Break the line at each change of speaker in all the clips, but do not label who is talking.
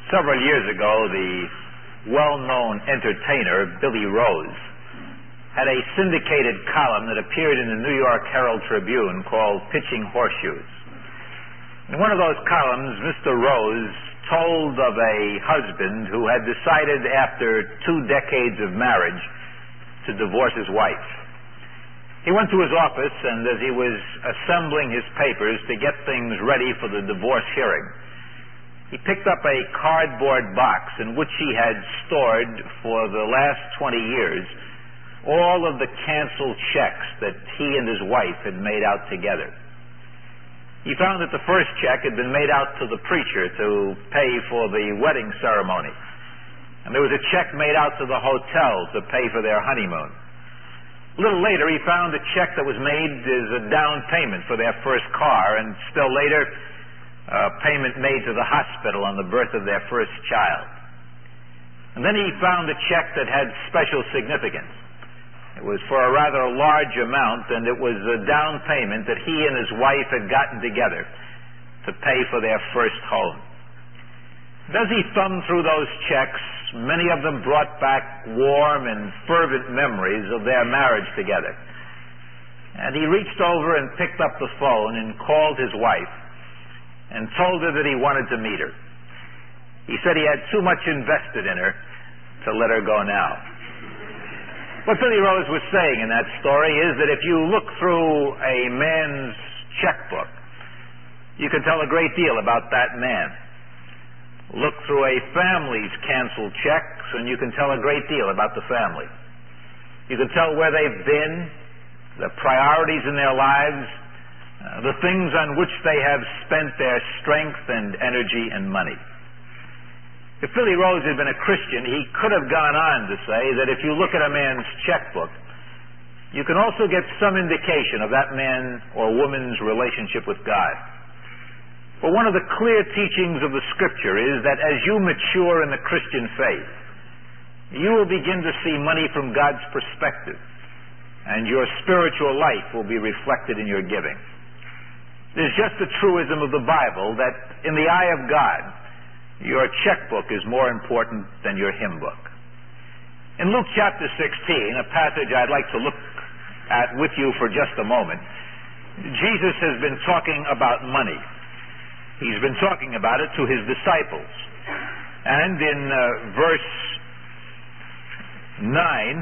Several years ago, the well-known entertainer Billy Rose had a syndicated column that appeared in the New York Herald Tribune called Pitching Horseshoes. In one of those columns, Mr. Rose told of a husband who had decided after 2 decades of marriage to divorce his wife. He went to his office, and as he was assembling his papers to get things ready for the divorce hearing, he picked up a cardboard box in which he had stored for the last 20 years all of the canceled checks that he and his wife had made out together. He found that the first check had been made out to the preacher to pay for the wedding ceremony, and there was a check made out to the hotel to pay for their honeymoon. A little later, he found a check that was made as a down payment for their first car, and still later, a payment made to the hospital on the birth of their first child. And then he found a check that had special significance. It was for a rather large amount, and it was a down payment that he and his wife had gotten together to pay for their first home. As he thumbed through those checks, many of them brought back warm and fervent memories of their marriage together. And he reached over and picked up the phone and called his wife and told her that he wanted to meet her. He said he had too much invested in her to let her go now. What Billy Rose was saying in that story is that if you look through a man's checkbook, you can tell a great deal about that man. Look through a family's canceled checks, and you can tell a great deal about the family. You can tell where they've been, the priorities in their lives, the things on which they have spent their strength and energy and money. If Billy Rose had been a Christian, he could have gone on to say that if you look at a man's checkbook, you can also get some indication of that man or woman's relationship with God. But one of the clear teachings of the Scripture is that as you mature in the Christian faith, you will begin to see money from God's perspective, and your spiritual life will be reflected in your giving. There's just a truism of the Bible that in the eye of God, your checkbook is more important than your hymn book. In Luke chapter 16, a passage I'd like to look at with you for just a moment, Jesus has been talking about money. He's been talking about it to his disciples. And in verse 9,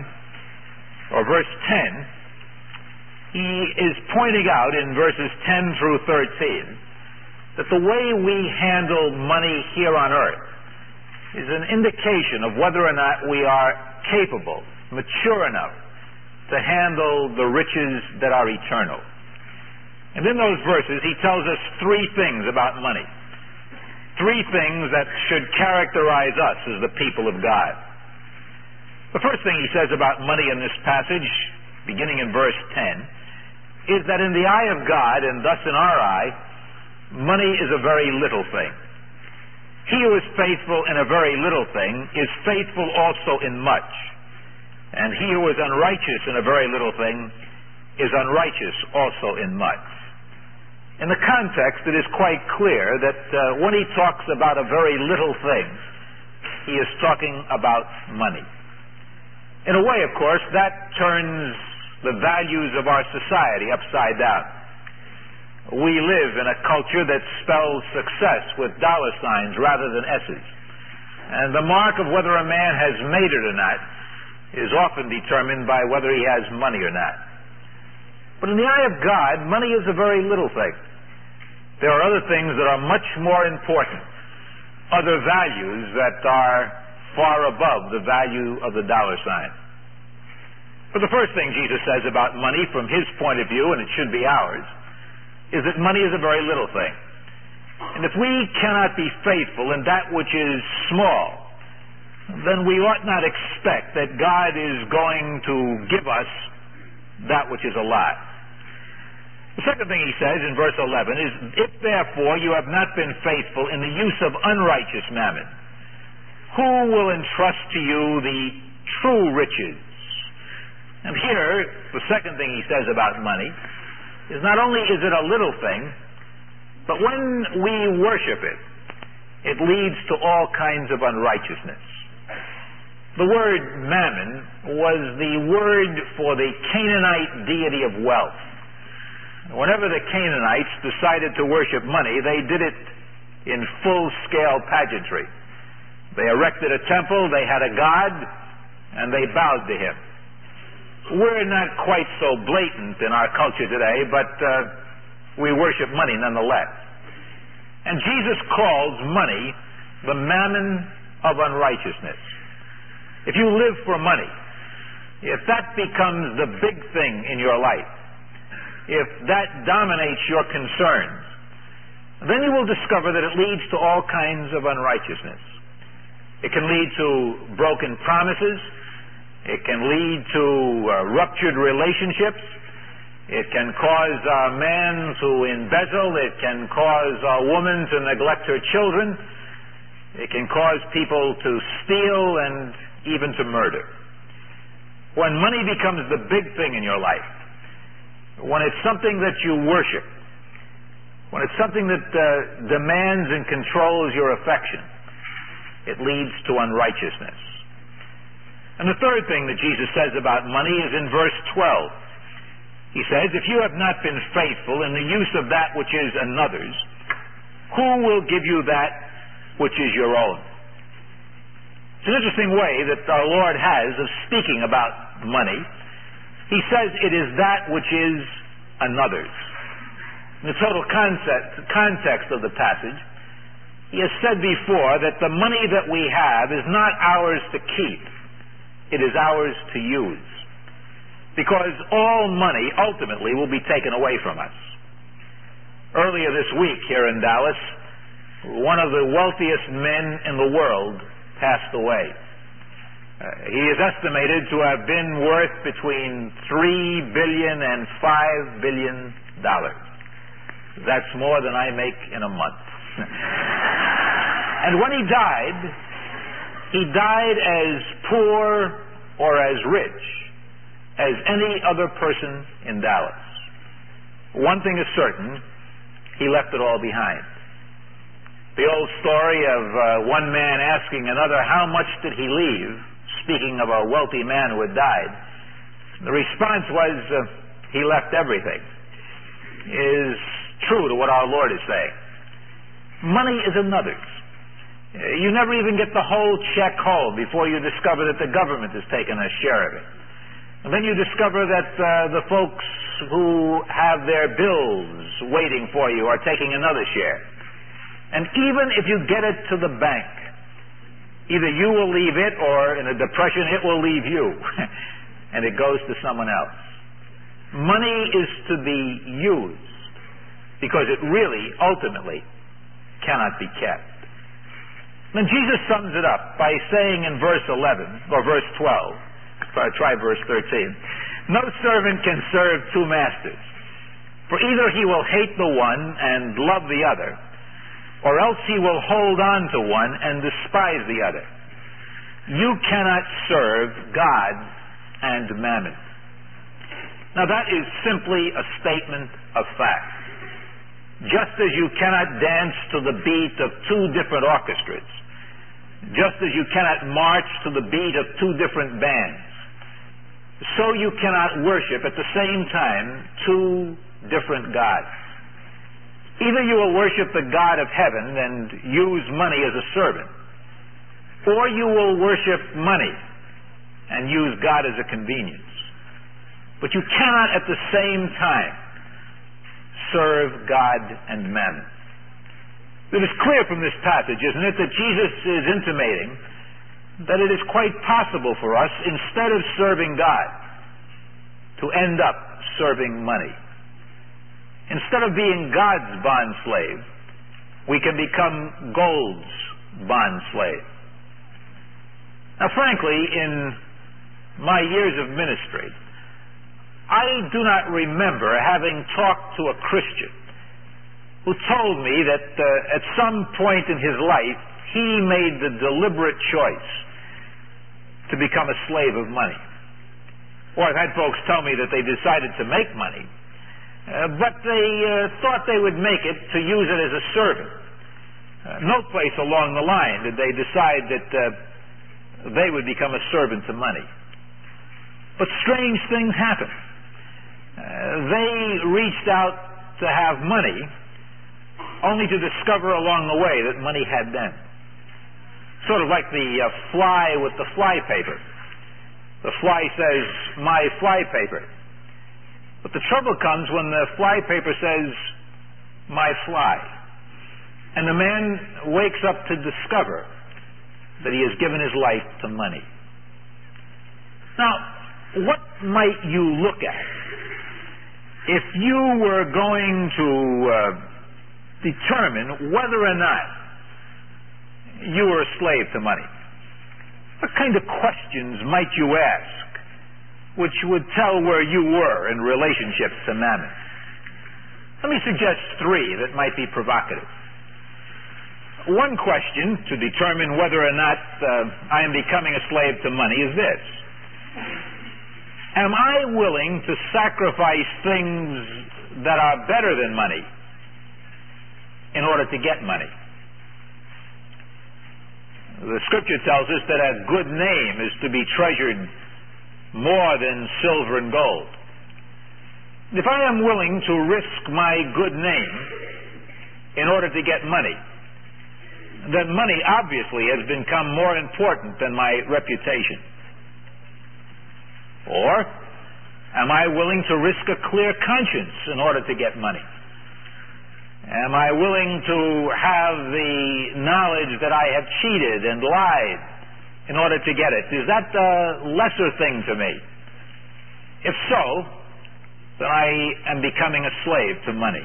or verse 10, he is pointing out in verses 10 through 13 that the way we handle money here on earth is an indication of whether or not we are capable, mature enough to handle the riches that are eternal. And in those verses, he tells us 3 things about money. 3 things that should characterize us as the people of God. The first thing he says about money in this passage, beginning in verse 10, is that in the eye of God, and thus in our eye, money is a very little thing. He who is faithful in a very little thing is faithful also in much. And he who is unrighteous in a very little thing is unrighteous also in much. In the context, it is quite clear that when he talks about a very little thing, he is talking about money. In a way, of course, that turns the values of our society upside down. We live in a culture that spells success with dollar signs rather than S's. And the mark of whether a man has made it or not is often determined by whether he has money or not. But in the eye of God, money is a very little thing. There are other things that are much more important, other values that are far above the value of the dollar sign. But the first thing Jesus says about money from his point of view, and it should be ours, is that money is a very little thing. And if we cannot be faithful in that which is small, then we ought not expect that God is going to give us that which is a lot. The second thing he says in verse 11 is, if therefore you have not been faithful in the use of unrighteous mammon, who will entrust to you the true riches? And here, the second thing he says about money is not only is it a little thing, but when we worship it, it leads to all kinds of unrighteousness. The word mammon was the word for the Canaanite deity of wealth. Whenever the Canaanites decided to worship money, they did it in full-scale pageantry. They erected a temple, they had a god, and they bowed to him. We're not quite so blatant in our culture today, but we worship money nonetheless. And Jesus calls money the mammon of unrighteousness. If you live for money, if that becomes the big thing in your life, if that dominates your concerns, then you will discover that it leads to all kinds of unrighteousness. It can lead to broken promises. It can lead to ruptured relationships. It can cause a man to embezzle. It can cause a woman to neglect her children. It can cause people to steal and even to murder. When money becomes the big thing in your life, when it's something that you worship, when it's something that demands and controls your affection, it leads to unrighteousness. And the third thing that Jesus says about money is in verse 12. He says, if you have not been faithful in the use of that which is another's, who will give you that which is your own? It's an interesting way that our Lord has of speaking about money. He says it is that which is another's. In the total context of the passage, he has said before that the money that we have is not ours to keep. It is ours to use. Because all money ultimately will be taken away from us. Earlier this week here in Dallas, one of the wealthiest men in the world passed away. He is estimated to have been worth between $3 billion and $5 billion. That's more than I make in a month. And when he died as poor or as rich as any other person in Dallas. One thing is certain, he left it all behind. The old story of one man asking another, how much did he leave? Speaking of a wealthy man who had died. The response was, he left everything. Is true to what our Lord is saying. Money is another's. You never even get the whole check home before you discover that the government has taken a share of it. And then you discover that the folks who have their bills waiting for you are taking another share. And even if you get it to the bank, either you will leave it or in a depression it will leave you. And it goes to someone else. Money is to be used because it really, ultimately, cannot be kept. Then Jesus sums it up by saying in verse 11, or verse 12, try verse 13, no servant can serve two masters, for either he will hate the one and love the other, or else he will hold on to one and despise the other. You cannot serve God and mammon. Now that is simply a statement of fact. Just as you cannot dance to the beat of two different orchestras, just as you cannot march to the beat of two different bands, so you cannot worship at the same time two different gods. Either you will worship the God of heaven and use money as a servant, or you will worship money and use God as a convenience. But you cannot at the same time serve God and mammon. It is clear from this passage, isn't it, that Jesus is intimating that it is quite possible for us, instead of serving God, to end up serving money. Instead of being God's bond slave, we can become gold's bond slave. Now, frankly, in my years of ministry, I do not remember having talked to a Christian who told me that at some point in his life he made the deliberate choice to become a slave of money. Or I've had folks tell me that they decided to make money, but they thought they would make it to use it as a servant. No place along the line did they decide that they would become a servant to money. But strange things happened. They reached out to have money, only to discover along the way that money had them. Sort of like the fly with the fly paper. The fly says, "My fly paper." But the trouble comes when the fly paper says, "My fly." And the man wakes up to discover that he has given his life to money. Now, what might you look at if you were going to determine whether or not you were a slave to money? What kind of questions might you ask which would tell where you were in relationship to mammon? Let me suggest three that might be provocative. One question to determine whether or not I am becoming a slave to money is this: am I willing to sacrifice things that are better than money in order to get money? The scripture tells us that a good name is to be treasured more than silver and gold. If I am willing to risk my good name in order to get money, then money obviously has become more important than my reputation. Or am I willing to risk a clear conscience in order to get money? Am I willing to have the knowledge that I have cheated and lied in order to get it? Is that a lesser thing to me? If so, then I am becoming a slave to money.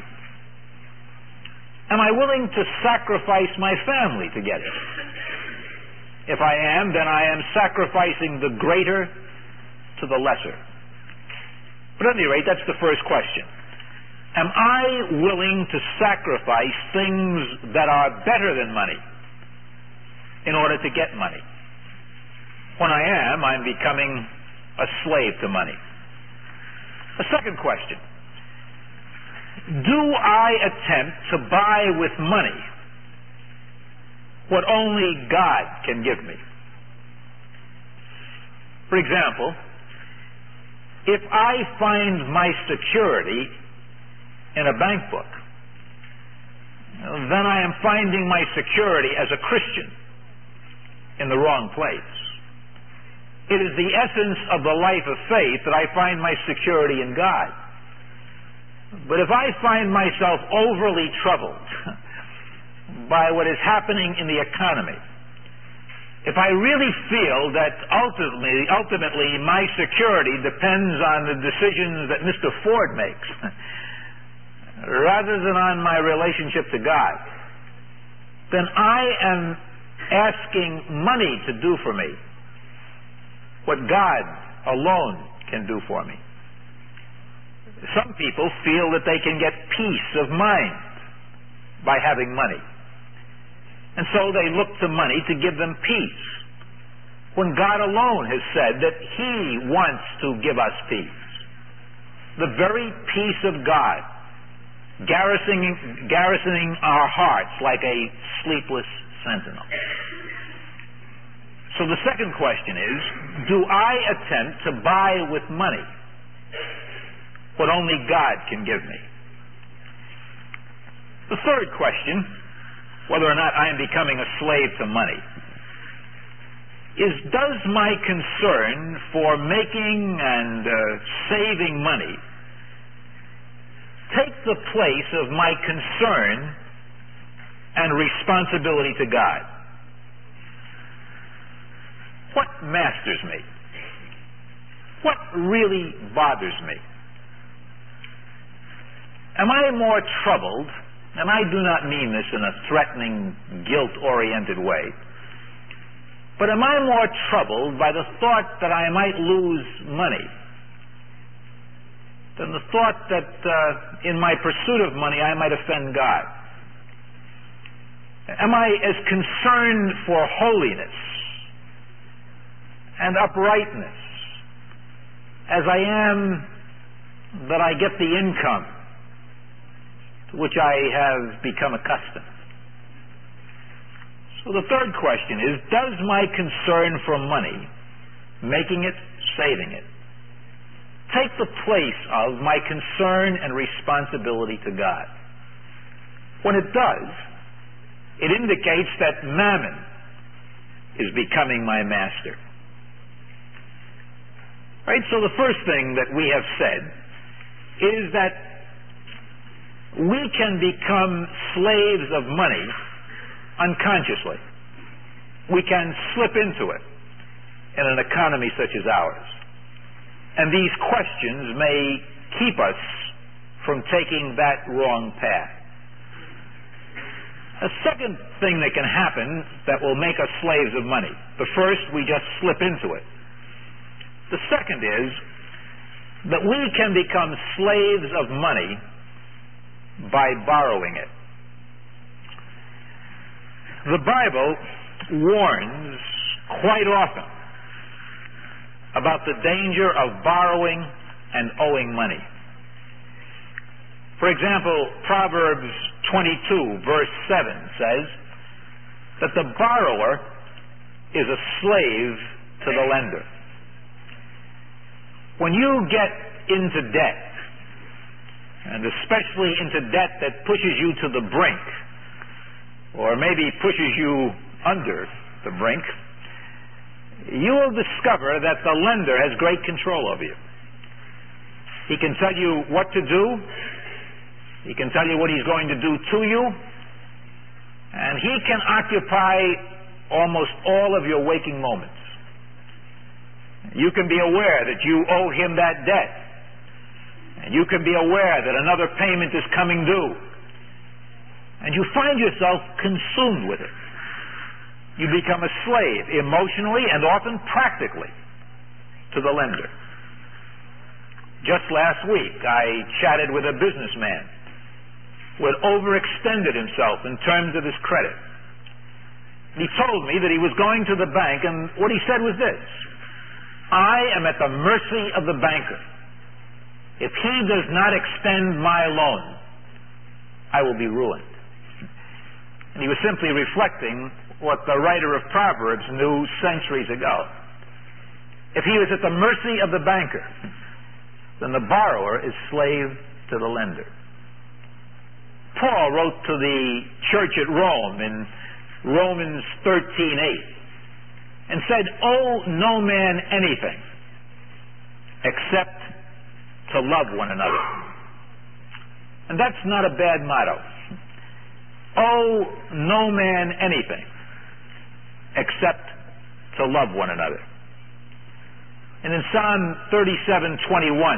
Am I willing to sacrifice my family to get it? If I am, then I am sacrificing the greater to the lesser. But at any rate, that's the first question. Am I willing to sacrifice things that are better than money in order to get money? When I am, I'm becoming a slave to money. A second question: do I attempt to buy with money what only God can give me? For example, if I find my security in a bank book, then I am finding my security as a Christian in the wrong place. It is the essence of the life of faith that I find my security in God. But if I find myself overly troubled by what is happening in the economy, if I really feel that ultimately my security depends on the decisions that Mr. Ford makes, rather than on my relationship to God, then I am asking money to do for me what God alone can do for me. Some people feel that they can get peace of mind by having money, and so they look to money to give them peace, when God alone has said that He wants to give us peace. The very peace of God garrisoning our hearts like a sleepless sentinel. So the second question is, do I attempt to buy with money what only God can give me? The third question, whether or not I am becoming a slave to money, is, does my concern for making and saving money take the place of my concern and responsibility to God? What masters me? What really bothers me? Am I more troubled, and I do not mean this in a threatening, guilt-oriented way, but am I more troubled by the thought that I might lose money than the thought that in my pursuit of money I might offend God? Am I as concerned for holiness and uprightness as I am that I get the income to which I have become accustomed? So the third question is, does my concern for money, making it, saving it, take the place of my concern and responsibility to God? When it does, it indicates that mammon is becoming my master. Right? So the first thing that we have said is that we can become slaves of money unconsciously. We can slip into it in an economy such as ours. And these questions may keep us from taking that wrong path. A second thing that can happen that will make us slaves of money. The first, we just slip into it. The second is that we can become slaves of money by borrowing it. The Bible warns quite often about the danger of borrowing and owing money. For example, Proverbs 22, verse 7 says that the borrower is a slave to the lender. When you get into debt, and especially into debt that pushes you to the brink, or maybe pushes you under the brink, you will discover that the lender has great control over you. He can tell you what to do. He can tell you what he's going to do to you. And he can occupy almost all of your waking moments. You can be aware that you owe him that debt. And you can be aware that another payment is coming due. And you find yourself consumed with it. You become a slave, emotionally and often practically, to the lender. Just last week, I chatted with a businessman who had overextended himself in terms of his credit. He told me that he was going to the bank, and what he said was this: I am at the mercy of the banker. If he does not extend my loan, I will be ruined. And he was simply reflecting what the writer of Proverbs knew centuries ago. If he was at the mercy of the banker, then the borrower is slave to the lender. Paul wrote to the church at Rome in Romans 13:8 and said, "Owe no man anything except to love one another." And that's not a bad motto. Owe no man anything except to love one another. And in Psalm 37:21,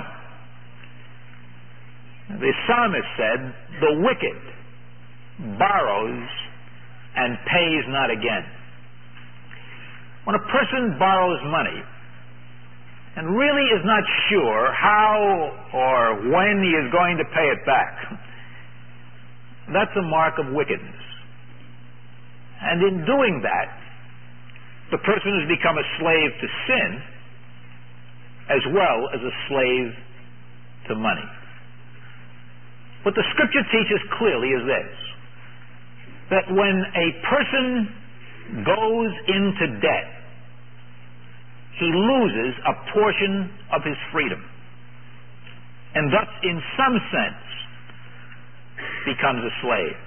the psalmist said, "The wicked borrows and pays not again." When a person borrows money and really is not sure how or when he is going to pay it back, that's a mark of wickedness. And in doing that, the person has become a slave to sin as well as a slave to money. What the Scripture teaches clearly is this: that when a person goes into debt, he loses a portion of his freedom, and thus, in some sense, becomes a slave.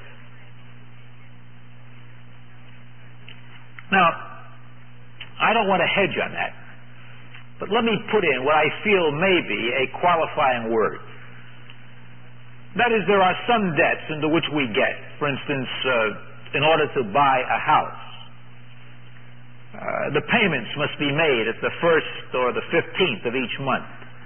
Now, I don't want to hedge on that, but let me put in what I feel may be a qualifying word. That is, there are some debts into which we get. For instance, in order to buy a house, the payments must be made at the 1st or the 15th of each month.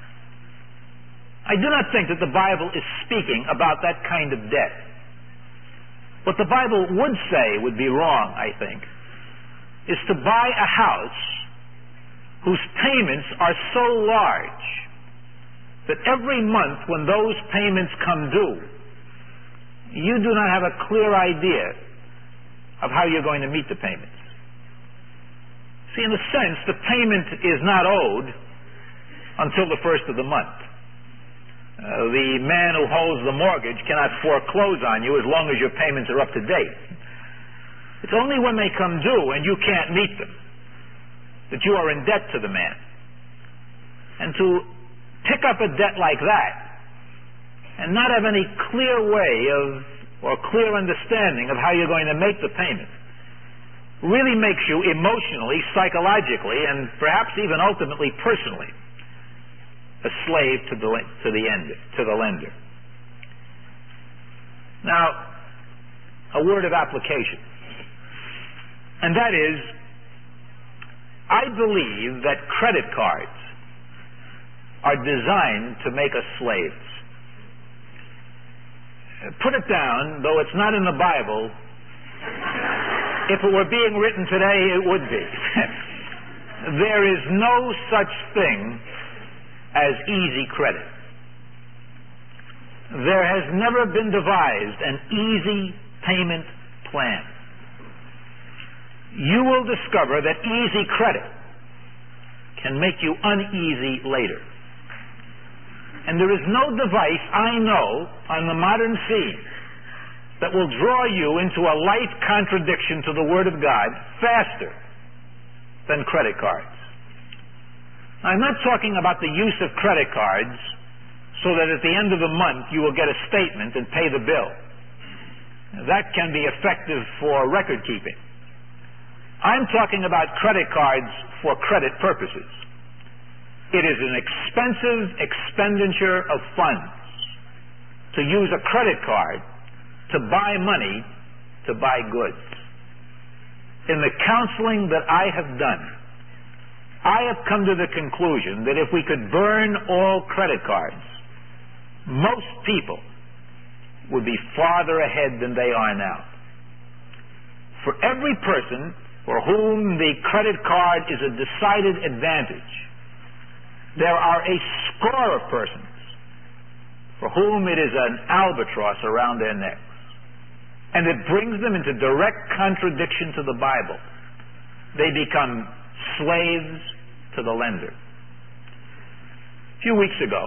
I do not think that the Bible is speaking about that kind of debt. What the Bible would say would be wrong, I think, is to buy a house whose payments are so large that every month when those payments come due, you do not have a clear idea of how you're going to meet the payments. See, in a sense, the payment is not owed until the 1st of the month. The man who holds the mortgage cannot foreclose on you as long as your payments are up to date. It's only when they come due and you can't meet them that you are in debt to the man. And to pick up a debt like that and not have any clear way or clear understanding of how you're going to make the payment really makes you emotionally, psychologically, and perhaps even ultimately personally a slave to the lender. Now, a word of application. And that is, I believe that credit cards are designed to make us slaves. Put it down, though it's not in the Bible, if it were being written today, it would be. There is no such thing as easy credit. There has never been devised an easy payment plan. You will discover that easy credit can make you uneasy later. And there is no device I know on the modern scene that will draw you into a life contradiction to the Word of God faster than credit cards. I'm not talking about the use of credit cards so that at the end of the month you will get a statement and pay the bill. That can be effective for record keeping. I'm talking about credit cards for credit purposes. It is an expensive expenditure of funds to use a credit card to buy money to buy goods. In the counseling that I have done, I have come to the conclusion that if we could burn all credit cards, most people would be farther ahead than they are now. For every person for whom the credit card is a decided advantage, there are a score of persons for whom it is an albatross around their necks. And it brings them into direct contradiction to the Bible. They become slaves to the lender. A few weeks ago,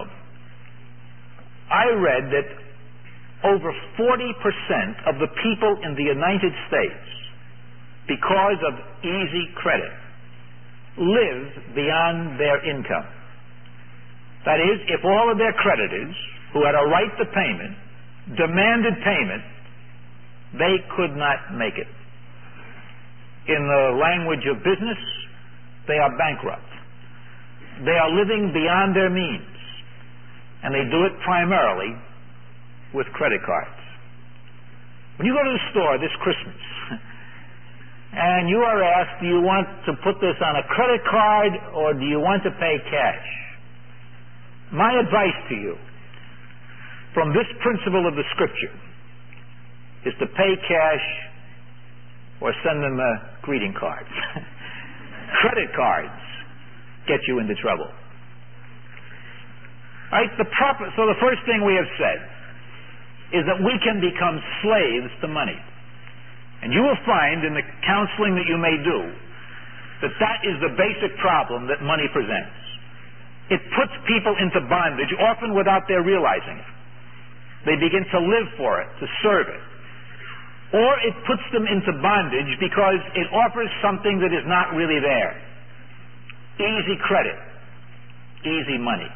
I read that over 40% of the people in the United States, because of easy credit, live beyond their income. That is, if all of their creditors, who had a right to payment, demanded payment, they could not make it. In the language of business, they are bankrupt. They are living beyond their means, and they do it primarily with credit cards. When you go to the store this Christmas, and you are asked, do you want to put this on a credit card or do you want to pay cash? My advice to you, from this principle of the Scripture, is to pay cash or send them a greeting card. Credit cards get you into trouble. Right? So the first thing we have said is that we can become slaves to money. And you will find in the counseling that you may do that that is the basic problem that money presents. It puts people into bondage, often without their realizing it. They begin to live for it, to serve it. Or it puts them into bondage because it offers something that is not really there. Easy credit, easy money.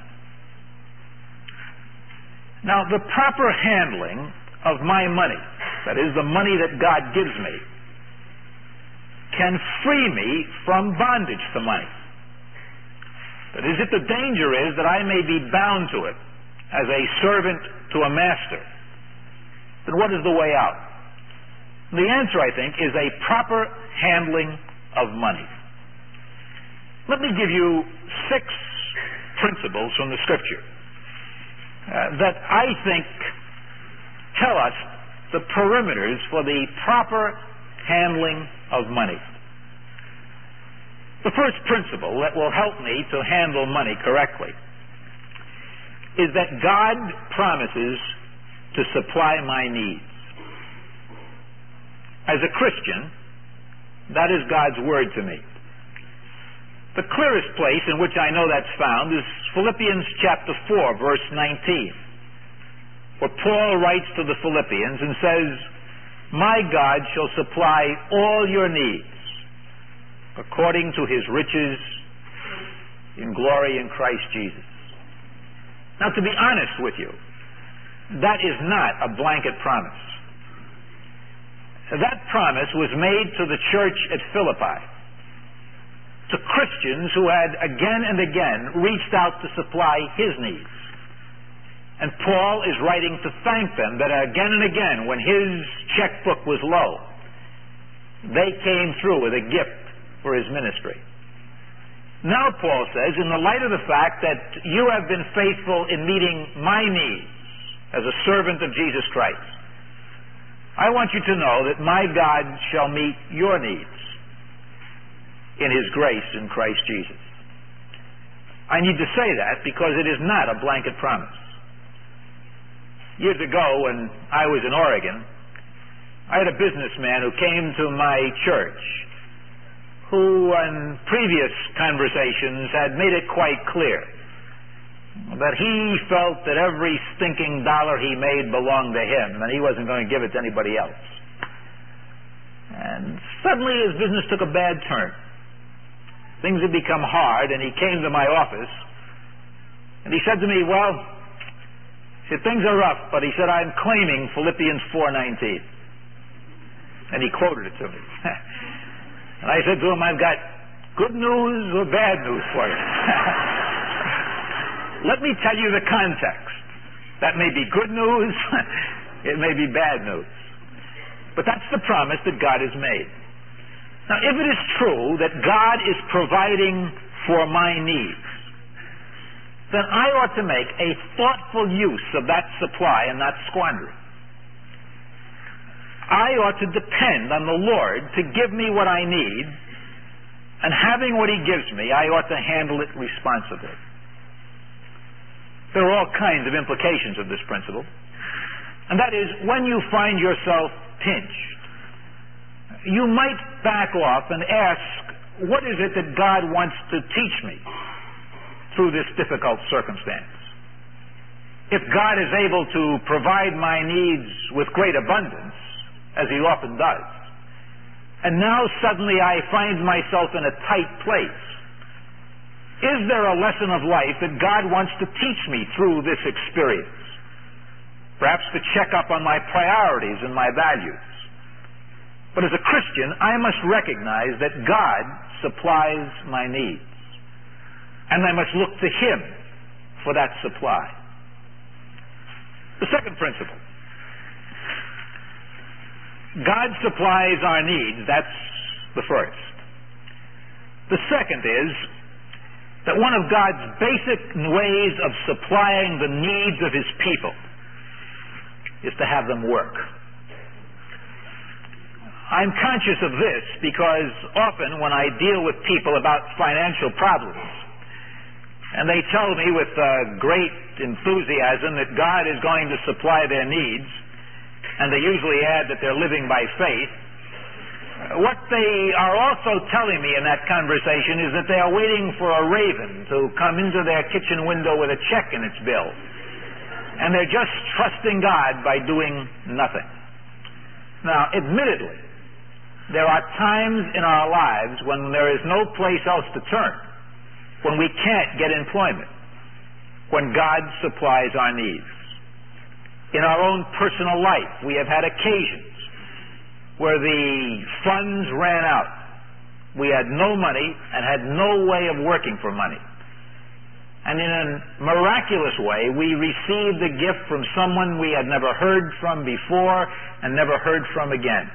Now, the proper handling of my money, that is, the money that God gives me, can free me from bondage to money. That is, if the danger is that I may be bound to it as a servant to a master, then what is the way out? The answer, I think, is a proper handling of money. Let me give you 6 principles from the Scripture that I think tell us the perimeters for the proper handling of money. The first principle that will help me to handle money correctly is that God promises to supply my needs. As a Christian, that is God's word to me. The clearest place in which I know that's found is Philippians chapter 4, verse 19, where Paul writes to the Philippians and says, my God shall supply all your needs according to his riches in glory in Christ Jesus. Now, to be honest with you, that is not a blanket promise. That promise was made to the church at Philippi, to Christians who had again and again reached out to supply his needs. And Paul is writing to thank them that again and again, when his checkbook was low, they came through with a gift for his ministry. Now, Paul says, in the light of the fact that you have been faithful in meeting my needs as a servant of Jesus Christ, I want you to know that my God shall meet your needs in his grace in Christ Jesus. I need to say that because it is not a blanket promise. Years ago, when I was in Oregon, I had a businessman who came to my church who, in previous conversations, had made it quite clear that he felt that every stinking dollar he made belonged to him, and he wasn't going to give it to anybody else. And suddenly his business took a bad turn. Things had become hard, and he came to my office, and he said to me, well, he said, things are rough, but he said, I'm claiming Philippians 4:19. And he quoted it to me. And I said to him, I've got good news or bad news for you. Let me tell you the context. That may be good news, it may be bad news. But that's the promise that God has made. Now, if it is true that God is providing for my needs, then I ought to make a thoughtful use of that supply and not squander it. I ought to depend on the Lord to give me what I need, and having what he gives me, I ought to handle it responsibly. There are all kinds of implications of this principle, and that is, when you find yourself pinched, you might back off and ask, what is it that God wants to teach me through this difficult circumstance? If God is able to provide my needs with great abundance, as he often does, and now suddenly I find myself in a tight place, is there a lesson of life that God wants to teach me through this experience? Perhaps to check up on my priorities and my values. But as a Christian, I must recognize that God supplies my needs, and I must look to him for that supply. The second principle: God supplies our needs. That's the first. The second is that one of God's basic ways of supplying the needs of his people is to have them work. I'm conscious of this because often when I deal with people about financial problems, and they tell me with great enthusiasm that God is going to supply their needs, and they usually add that they're living by faith, what they are also telling me in that conversation is that they are waiting for a raven to come into their kitchen window with a check in its bill. And they're just trusting God by doing nothing. Now, admittedly, there are times in our lives when there is no place else to turn, when we can't get employment, when God supplies our needs. In our own personal life, we have had occasions where the funds ran out. We had no money and had no way of working for money. And in a miraculous way, we received a gift from someone we had never heard from before and never heard from again.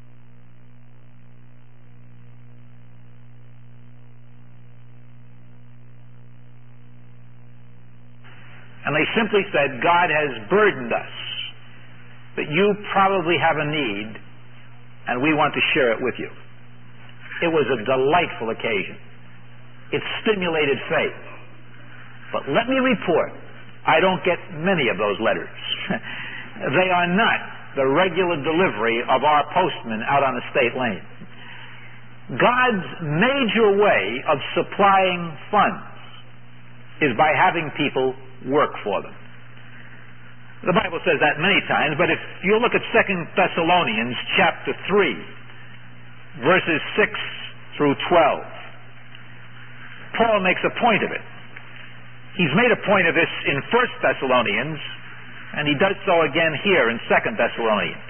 And they simply said, God has burdened us, but you probably have a need, and we want to share it with you. It was a delightful occasion. It stimulated faith. But let me report, I don't get many of those letters. They are not the regular delivery of our postman out on the state lane. God's major way of supplying funds is by having people work for them. The Bible says that many times, but if you look at 2 Thessalonians chapter 3, verses 6 through 12, Paul makes a point of it. He's made a point of this in 1 Thessalonians, and he does so again here in 2 Thessalonians.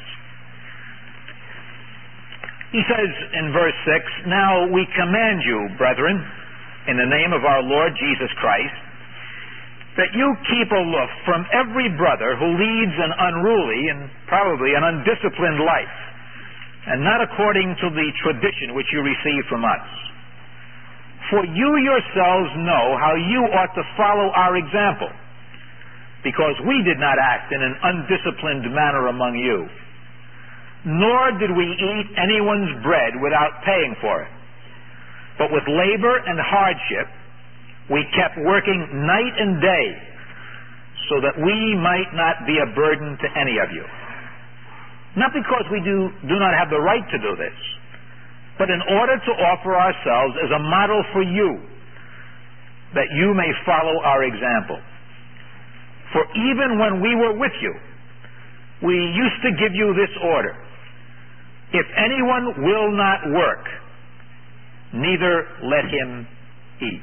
He says in verse 6, "Now we command you, brethren, in the name of our Lord Jesus Christ, that you keep aloof from every brother who leads an unruly and probably an undisciplined life, and not according to the tradition which you received from us. For you yourselves know how you ought to follow our example, because we did not act in an undisciplined manner among you, nor did we eat anyone's bread without paying for it. But with labor and hardship, we kept working night and day, so that we might not be a burden to any of you. Not because we do not have the right to do this, but in order to offer ourselves as a model for you, that you may follow our example. For even when we were with you, we used to give you this order: if anyone will not work, neither let him eat."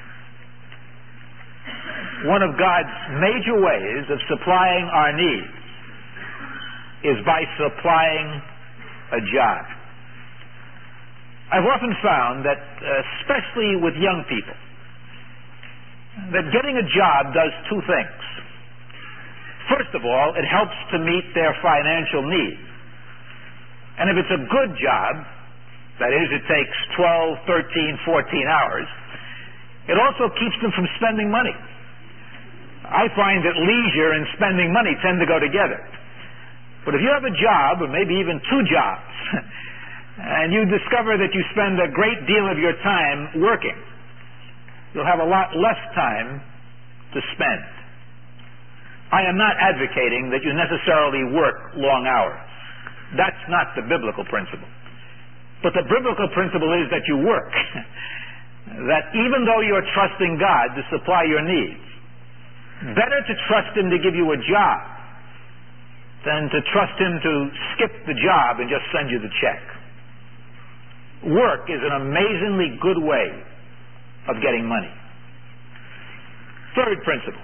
One of God's major ways of supplying our needs is by supplying a job. I've often found that, especially with young people, that getting a job does two things. First of all, it helps to meet their financial needs. And if it's a good job, that is, it takes 12, 13, 14 hours, it also keeps them from spending money. I find that leisure and spending money tend to go together. But if you have a job, or maybe even two jobs, and you discover that you spend a great deal of your time working, you'll have a lot less time to spend. I am not advocating that you necessarily work long hours. That's not the biblical principle. But the biblical principle is that you work. That even though you're trusting God to supply your needs, better to trust Him to give you a job than to trust Him to skip the job and just send you the check. Work is an amazingly good way of getting money. Third principle: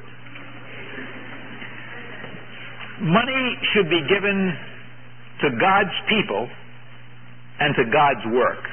money should be given to God's people and to God's work.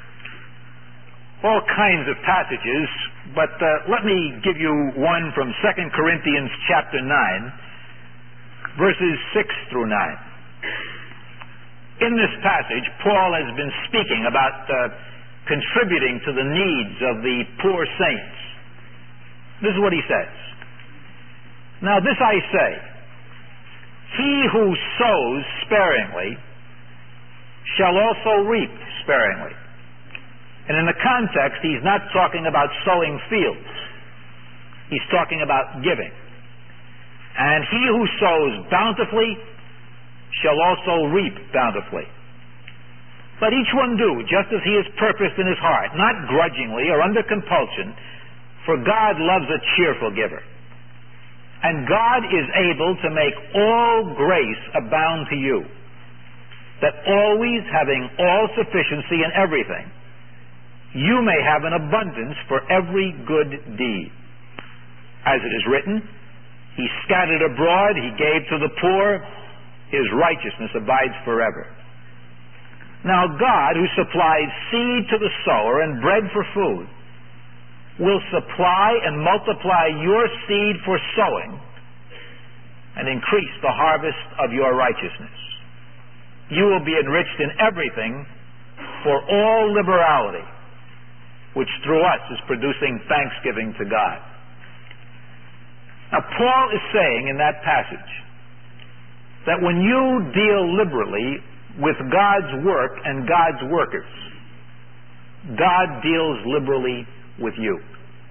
All kinds of passages, but let me give you one from 2 Corinthians chapter 9, verses 6 through 9. In this passage, Paul has been speaking about contributing to the needs of the poor saints. This is what he says: "Now this I say, he who sows sparingly shall also reap sparingly." And in the context, he's not talking about sowing fields. He's talking about giving. "And he who sows bountifully shall also reap bountifully. Let each one do just as he has purposed in his heart, not grudgingly or under compulsion, for God loves a cheerful giver. And God is able to make all grace abound to you, that always having all sufficiency in everything, you may have an abundance for every good deed. As it is written, He scattered abroad, He gave to the poor, His righteousness abides forever. Now God, who supplies seed to the sower and bread for food, will supply and multiply your seed for sowing and increase the harvest of your righteousness. You will be enriched in everything for all liberality, which through us is producing thanksgiving to God." Now, Paul is saying in that passage that when you deal liberally with God's work and God's workers, God deals liberally with you.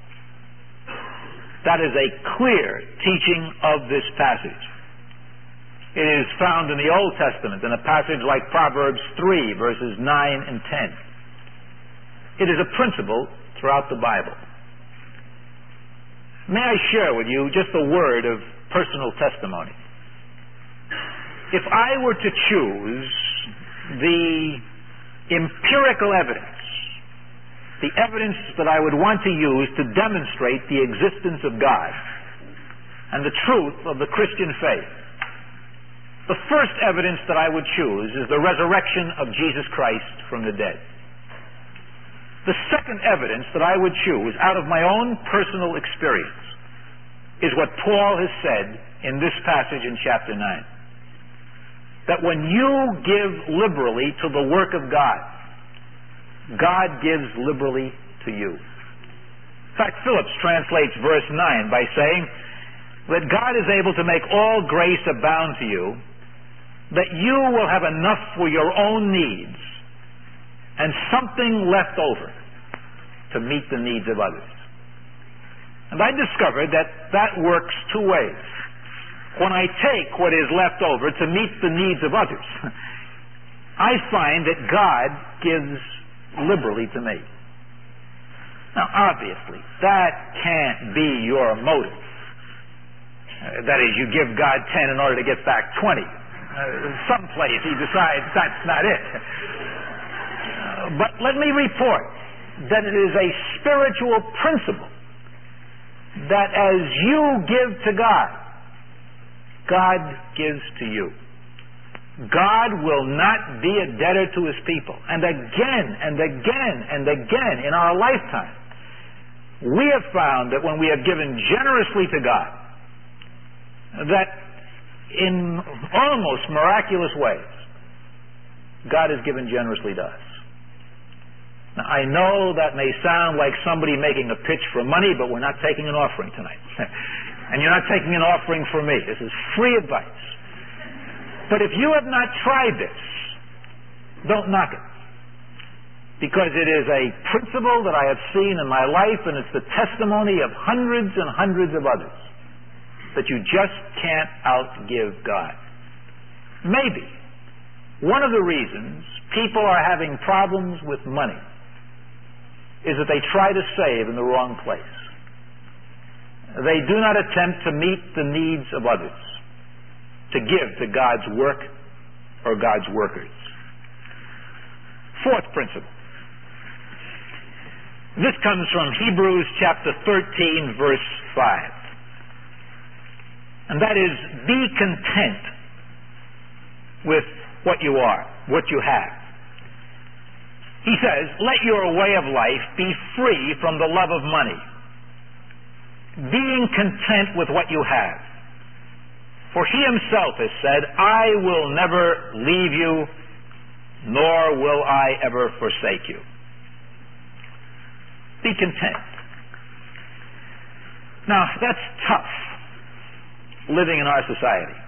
That is a clear teaching of this passage. It is found in the Old Testament in a passage like Proverbs 3, verses 9 and 10. It is a principle throughout the Bible. May I share with you just a word of personal testimony? if I were to choose the empirical evidence, the evidence that I would want to use to demonstrate the existence of God and the truth of the Christian faith, the first evidence that I would choose is the resurrection of Jesus Christ from the dead. The second evidence that I would choose out of my own personal experience is what Paul has said in this passage in chapter 9. That when you give liberally to the work of God, God gives liberally to you. In fact, Phillips translates verse 9 by saying that God is able to make all grace abound to you, that you will have enough for your own needs and something left over to meet the needs of others. And I discovered that that works two ways. When I take what is left over to meet the needs of others, I find that God gives liberally to me. Now, obviously, that can't be your motive. That is, you give God 10 in order to get back 20. Someplace he decides that's not it. But let me report that it is a spiritual principle that as you give to God, God gives to you. God will not be a debtor to his people. And again and again and again in our lifetime, we have found that when we have given generously to God, that in almost miraculous ways, God has given generously to us. Now, I know that may sound like somebody making a pitch for money, but we're not taking an offering tonight. And you're not taking an offering for me. This is free advice. But if you have not tried this, don't knock it. Because it is a principle that I have seen in my life, and it's the testimony of hundreds and hundreds of others, that you just can't outgive God. Maybe one of the reasons people are having problems with money is that they try to save in the wrong place. They do not attempt to meet the needs of others, to give to God's work or God's workers. Fourth principle. This comes from Hebrews chapter 13, verse 5. And that is, be content with what you are, what you have. He says, let your way of life be free from the love of money, being content with what you have. For he himself has said, I will never leave you, nor will I ever forsake you. Be content. Now, that's tough, living in our society.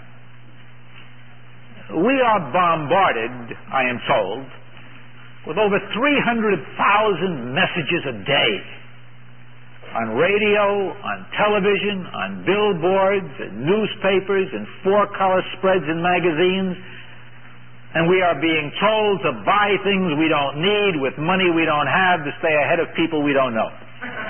We are bombarded, I am told, with over 300,000 messages a day on radio, on television, on billboards, and newspapers, and four-color spreads in magazines. And we are being told to buy things we don't need with money we don't have to stay ahead of people we don't know.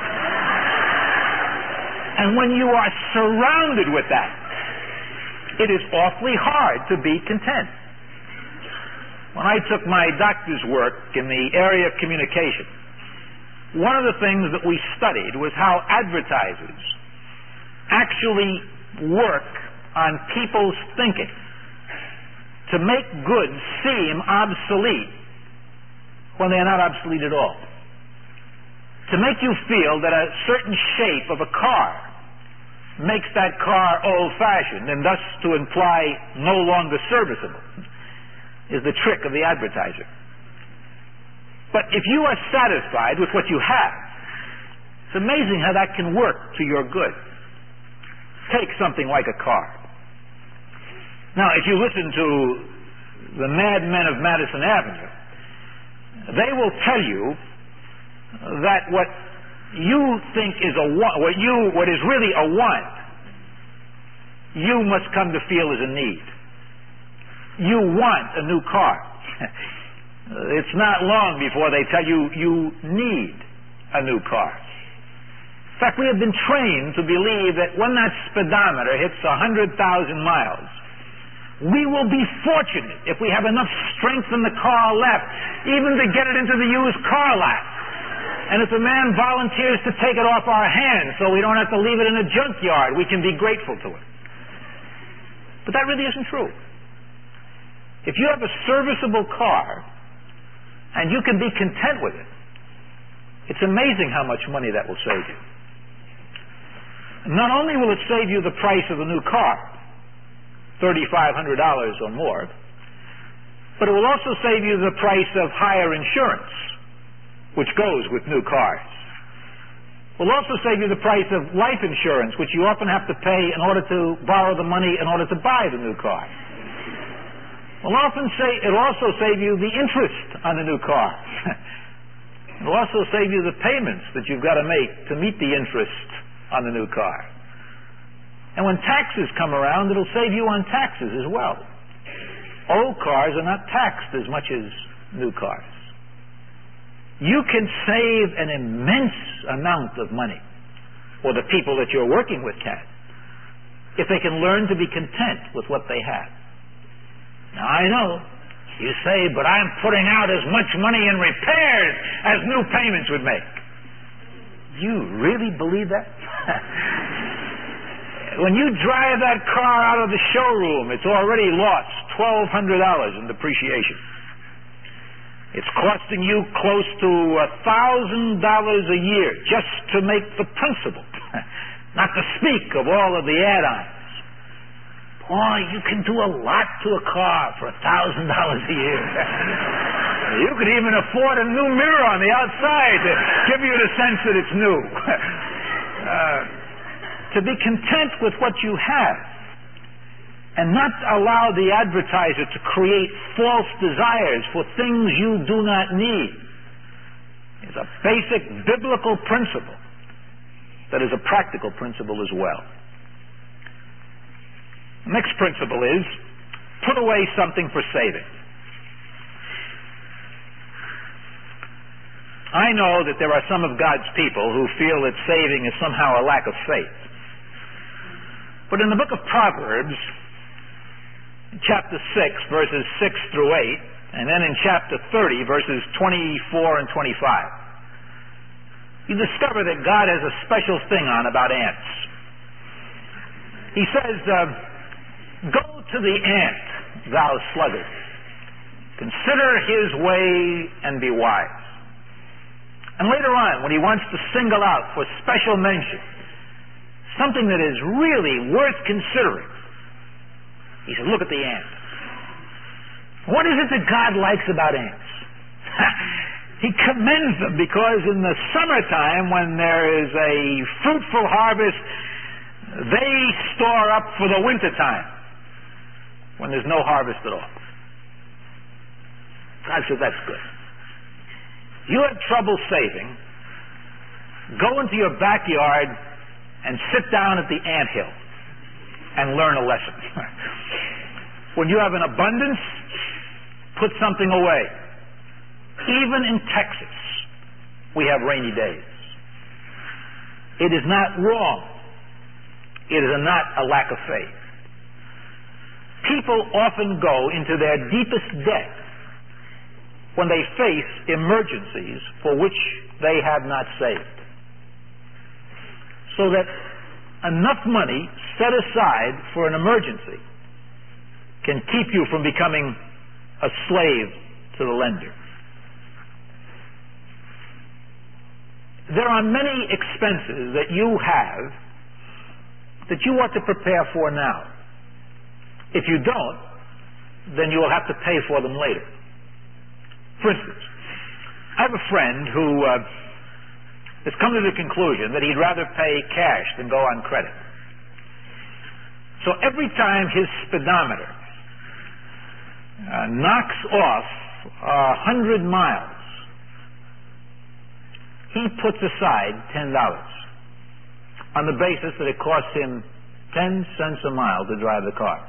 And when you are surrounded with that, it is awfully hard to be content. When I took my doctor's work in the area of communication, one of the things that we studied was how advertisers actually work on people's thinking to make goods seem obsolete when they're not obsolete at all. To make you feel that a certain shape of a car makes that car old-fashioned, and thus to imply no longer serviceable, is the trick of the advertiser. But if you are satisfied with what you have, it's amazing how that can work to your good. Take something like a car. Now, if you listen to the madmen of Madison Avenue, they will tell you that what you think is a want, what is really a want, you must come to feel is a need. You want a new car. It's not long before they tell you you need a new car. In fact, we have been trained to believe that when that speedometer hits 100,000 miles, We will be fortunate if we have enough strength in the car left, even to get it into the used car lot. And if the man volunteers to take it off our hands so we don't have to leave it in a junkyard, we can be grateful to it. But that really isn't true. If you have a serviceable car and you can be content with it, it's amazing how much money that will save you. Not only will it save you the price of a new car, $3,500 or more, but it will also save you the price of higher insurance, which goes with new cars. It will also save you the price of life insurance, which you often have to pay in order to borrow the money in order to buy the new car. It will also save you the interest on the new car. It will also save you the payments that you've got to make to meet the interest on the new car. And when taxes come around, it'll save you on taxes as well. Old cars are not taxed as much as new cars. You can save an immense amount of money, or the people that you're working with can, if they can learn to be content with what they have. Now, I know you say, but I'm putting out as much money in repairs as new payments would make. You really believe that? When you drive that car out of the showroom, it's already lost $1,200 in depreciation. It's costing you close to $1,000 a year just to make the principal, not to speak of all of the add-ons. Boy, you can do a lot to a car for $1,000 a year. You could even afford a new mirror on the outside to give you the sense that it's new. To be content with what you have and not allow the advertiser to create false desires for things you do not need is a basic biblical principle that is a practical principle as well. The next principle is put away something for saving. I know that there are some of God's people who feel that saving is somehow a lack of faith. But in the book of Proverbs, chapter 6, verses 6 through 8, and then in chapter 30, verses 24 and 25, you discover that God has a special thing on about ants. He says, "Go to the ant, thou sluggard. Consider his way and be wise." And later on, when he wants to single out for special mention something that is really worth considering, he says, look at the ant. What is it that God likes about ants? He commends them because in the summertime, when there is a fruitful harvest, they store up for the wintertime, when there's no harvest at all. God says, that's good. You have trouble saving, go into your backyard and sit down at the anthill and learn a lesson. When you have an abundance, put something away. Even in Texas, we have rainy days. It is not wrong. It is not a lack of faith. People often go into their deepest debt when they face emergencies for which they have not saved. So that enough money set aside for an emergency can keep you from becoming a slave to the lender. There are many expenses that you have that you ought to prepare for now. If you don't, then you will have to pay for them later. For instance, I have a friend who has come to the conclusion that he'd rather pay cash than go on credit. So every time his speedometer knocks off 100 miles, he puts aside $10 on the basis that it costs him 10 cents a mile to drive the car.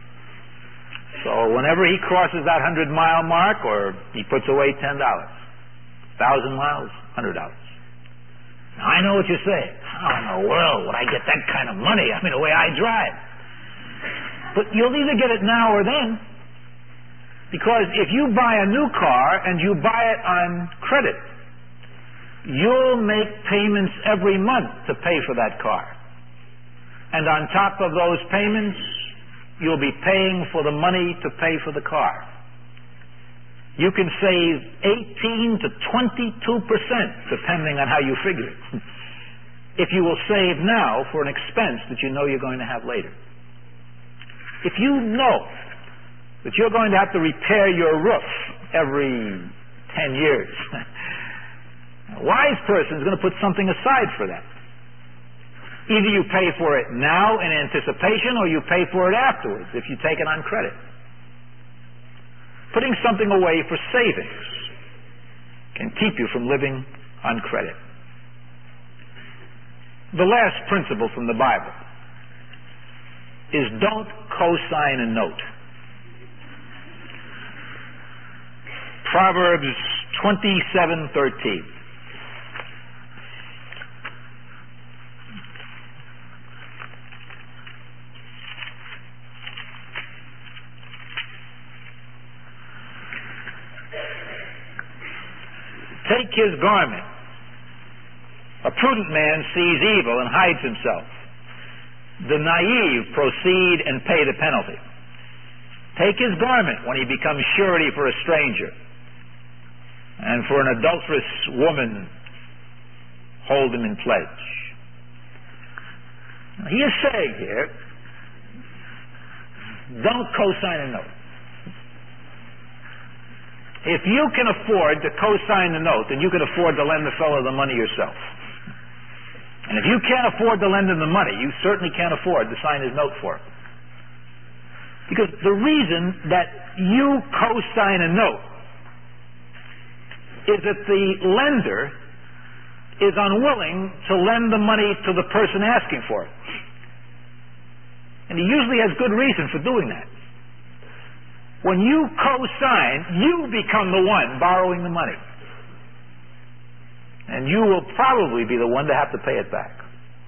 So whenever he crosses that 100-mile mark, or he puts away $10, 1,000 miles, $100. Now, I know what you're saying. How in the world would I get that kind of money? I mean, the way I drive. But you'll either get it now or then. Because if you buy a new car and you buy it on credit, you'll make payments every month to pay for that car. And on top of those payments, you'll be paying for the money to pay for the car. You can save 18 to 22%, depending on how you figure it, if you will save now for an expense that you know you're going to have later. If you know that you're going to have to repair your roof every 10 years, a wise person is going to put something aside for that. Either you pay for it now in anticipation, or you pay for it afterwards if you take it on credit. Putting something away for savings can keep you from living on credit. The last principle from the Bible is don't co-sign a note. Proverbs 27:13. Take his garment. A prudent man sees evil and hides himself. The naive proceed and pay the penalty. Take his garment when he becomes surety for a stranger. And for an adulterous woman, hold him in pledge. He is saying here, don't co-sign a note. If you can afford to co-sign the note, then you can afford to lend the fellow the money yourself. And if you can't afford to lend him the money, you certainly can't afford to sign his note for him. Because the reason that you co-sign a note is that the lender is unwilling to lend the money to the person asking for it. And he usually has good reason for doing that. When you co-sign, you become the one borrowing the money. And you will probably be the one to have to pay it back.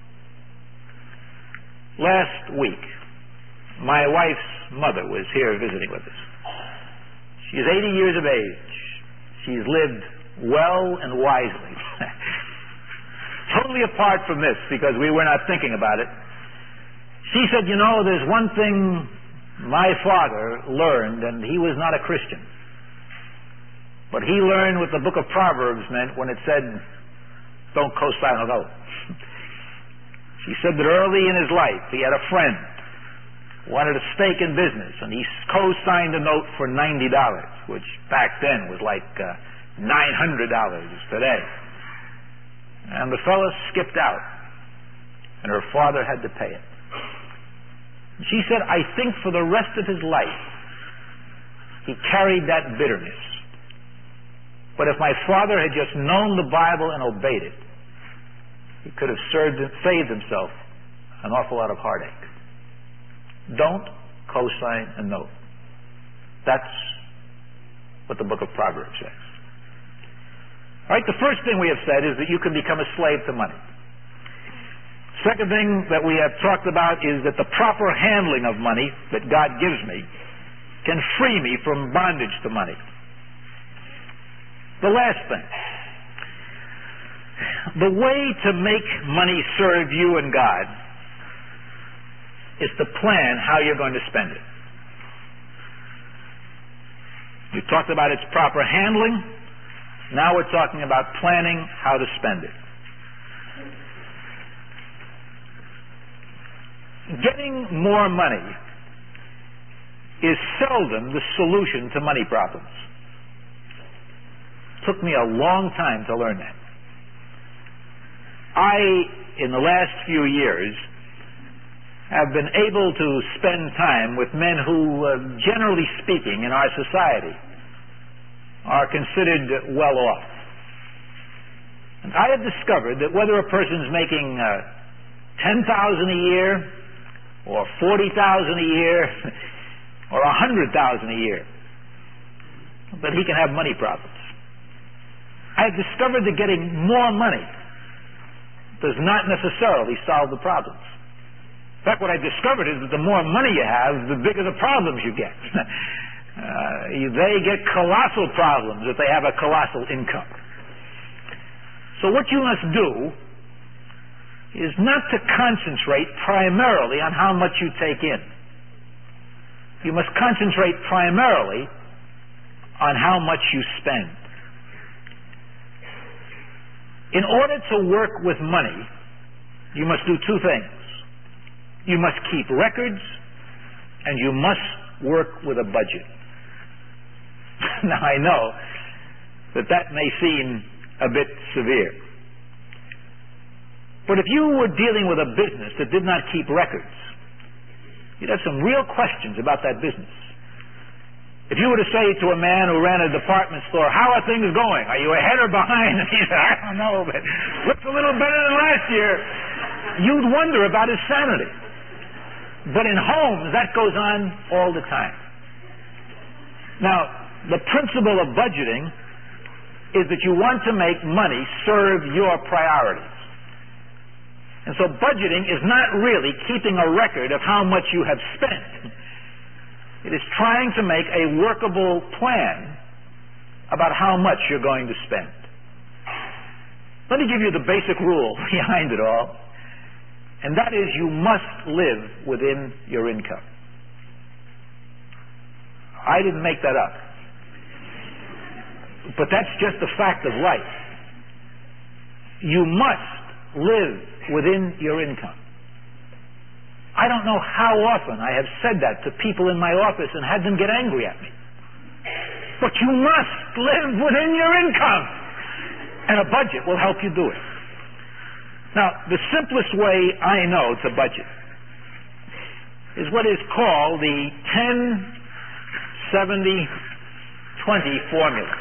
Last week, my wife's mother was here visiting with us. She's 80 years of age. She's lived well and wisely. Totally apart from this, because we were not thinking about it. She said, you know, there's one thing my father learned, and he was not a Christian. But he learned what the book of Proverbs meant when it said, don't co-sign a note. She said that early in his life, he had a friend who wanted a stake in business, and he co-signed a note for $90, which back then was like $900 today. And the fellow skipped out, and her father had to pay it. She said, I think for the rest of his life, he carried that bitterness. But if my father had just known the Bible and obeyed it, he could have saved himself an awful lot of heartache. Don't co-sign a note. That's what the book of Proverbs says. All right, the first thing we have said is that you can become a slave to money. Second thing that we have talked about is that the proper handling of money that God gives me can free me from bondage to money. The last thing, the way to make money serve you and God is to plan how you're going to spend it. We talked about its proper handling. Now we're talking about planning how to spend it. Getting more money is seldom the solution to money problems. It took me a long time to learn that. In the last few years, have been able to spend time with men who, generally speaking, in our society, are considered well off. And I have discovered that whether a person's making $10,000 a year, or $40,000 a year, or $100,000 a year, but he can have money problems. I have discovered that getting more money does not necessarily solve the problems.
In fact, what I discovered is that the more money you have, the bigger the problems you get. They get colossal problems if they have a colossal income. So what you must do is not to concentrate primarily on how much you take in. You must concentrate primarily on how much you spend. In order to work with money, you must do two things. You must keep records, and you must work with a budget. Now, I know that may seem a bit severe. But if you were dealing with a business that did not keep records, you'd have some real questions about that business. If you were to say to a man who ran a department store, "How are things going? Are you ahead or behind?" And he said, "I don't know, but looks a little better than last year," you'd wonder about his sanity. But in homes, that goes on all the time. Now, the principle of budgeting is that you want to make money serve your priorities. And so budgeting is not really keeping a record of how much you have spent. It is trying to make a workable plan about how much you're going to spend. Let me give you the basic rule behind it all, and that is you must live within your income. I didn't make that up. But that's just a fact of life. You must live within your income. I don't know how often I have said that to people in my office and had them get angry at me. But you must live within your income. And a budget will help you do it. Now, the simplest way I know to budget is what is called the 10-70-20 formula.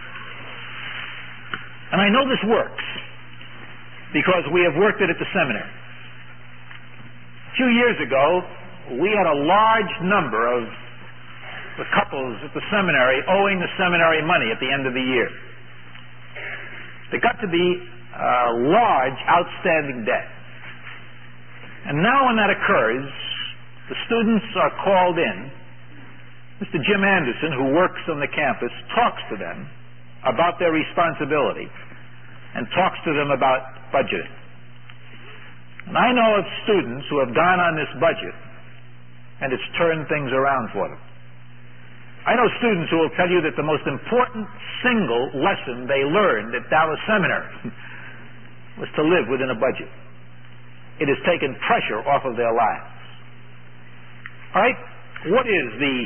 And I know this works because we have worked it at the seminary. A few years ago, we had a large number of the couples at the seminary owing the seminary money at the end of the year. There got to be a large outstanding debt. And now when that occurs, the students are called in. Mr. Jim Anderson, who works on the campus, talks to them about their responsibility and talks to them about budgeting. And I know of students who have gone on this budget and it's turned things around for them. I know students who will tell you that the most important single lesson they learned at Dallas Seminary was to live within a budget. It has taken pressure off of their lives. All right? What is the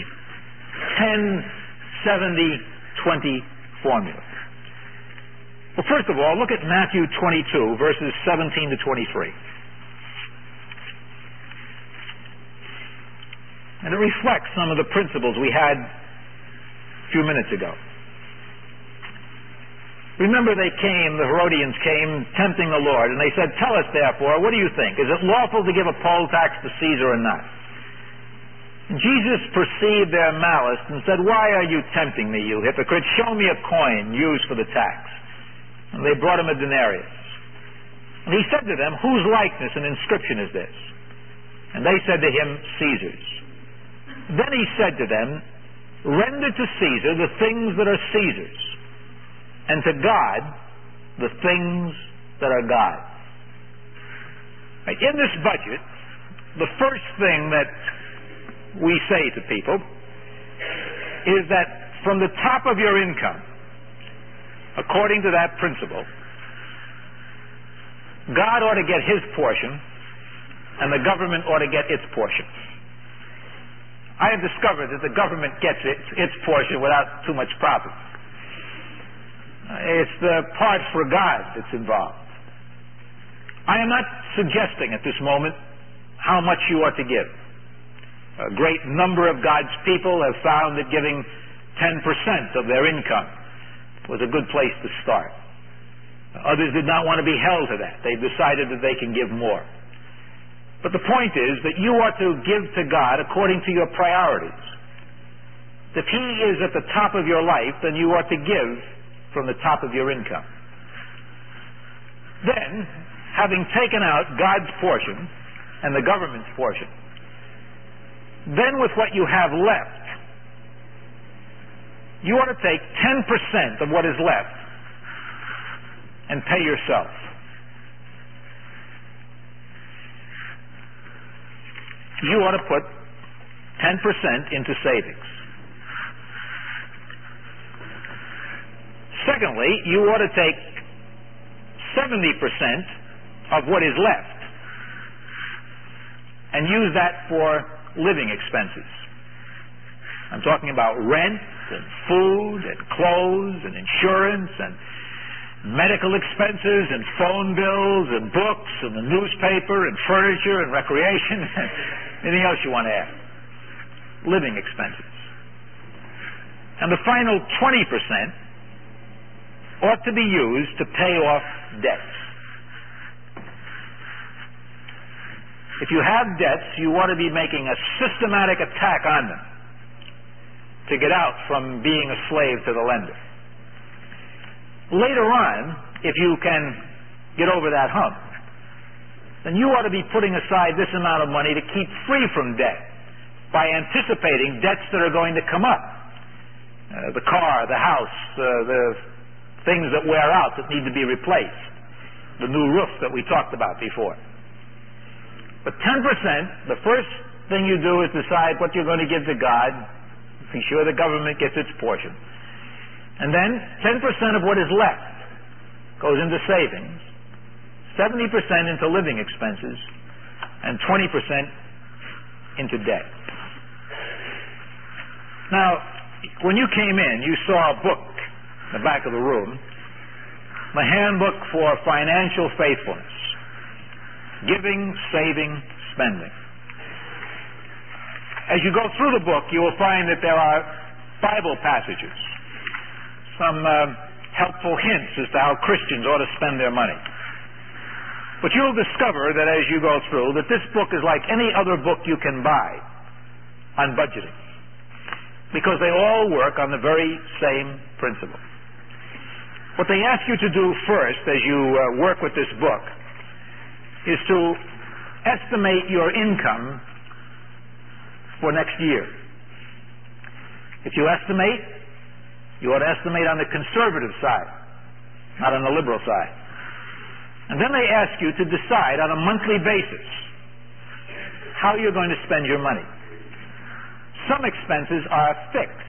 10-70-20 formula? Well, first of all, look at Matthew 22, verses 17 to 23. And it reflects some of the principles we had a few minutes ago. Remember, the Herodians came tempting the Lord, and they said, "Tell us, therefore, what do you think? Is it lawful to give a poll tax to Caesar or not?" And Jesus perceived their malice and said, "Why are you tempting me, you hypocrites? Show me a coin used for the tax." And they brought him a denarius. And he said to them, "Whose likeness and inscription is this?" And they said to him, "Caesar's." Then he said to them, "Render to Caesar the things that are Caesar's, and to God the things that are God's." Right, in this budget, the first thing that we say to people is that from the top of your income, according to that principle, God ought to get his portion and the government ought to get its portion. I have discovered that the government gets its portion without too much problem. It's the part for God that's involved. I am not suggesting at this moment how much you ought to give. A great number of God's people have found that giving 10% of their income was a good place to start. Others did not want to be held to that. They decided that they can give more. But the point is that you ought to give to God according to your priorities. If he is at the top of your life, then you ought to give from the top of your income. Then, having taken out God's portion, and the government's portion. Then with what you have left, you ought to take 10% of what is left and pay yourself. You ought to put 10% into savings. Secondly, you ought to take 70% of what is left and use that for living expenses. I'm talking about rent and food and clothes and insurance and medical expenses and phone bills and books and the newspaper and furniture and recreation and anything else you want to add. Living expenses. And the final 20% ought to be used to pay off debts. If you have debts, you ought to be making a systematic attack on them to get out from being a slave to the lender. Later on, if you can get over that hump, then you ought to be putting aside this amount of money to keep free from debt by anticipating debts that are going to come up. The car, the house, the things that wear out that need to be replaced, the new roof that we talked about before. But 10%, the first thing you do is decide what you're going to give to God. Be sure the government gets its portion. And then 10% of what is left goes into savings, 70% into living expenses, and 20% into debt. Now, when you came in, you saw a book in the back of the room, the Handbook for Financial Faithfulness. Giving, saving, spending. As you go through the book, you will find that there are Bible passages, some helpful hints as to how Christians ought to spend their money. But you'll discover that as you go through, that this book is like any other book you can buy on budgeting, because they all work on the very same principle. What they ask you to do first as you work with this book is to estimate your income for next year. If you estimate, you ought to estimate on the conservative side, not on the liberal side. And then they ask you to decide on a monthly basis how you're going to spend your money. Some expenses are fixed.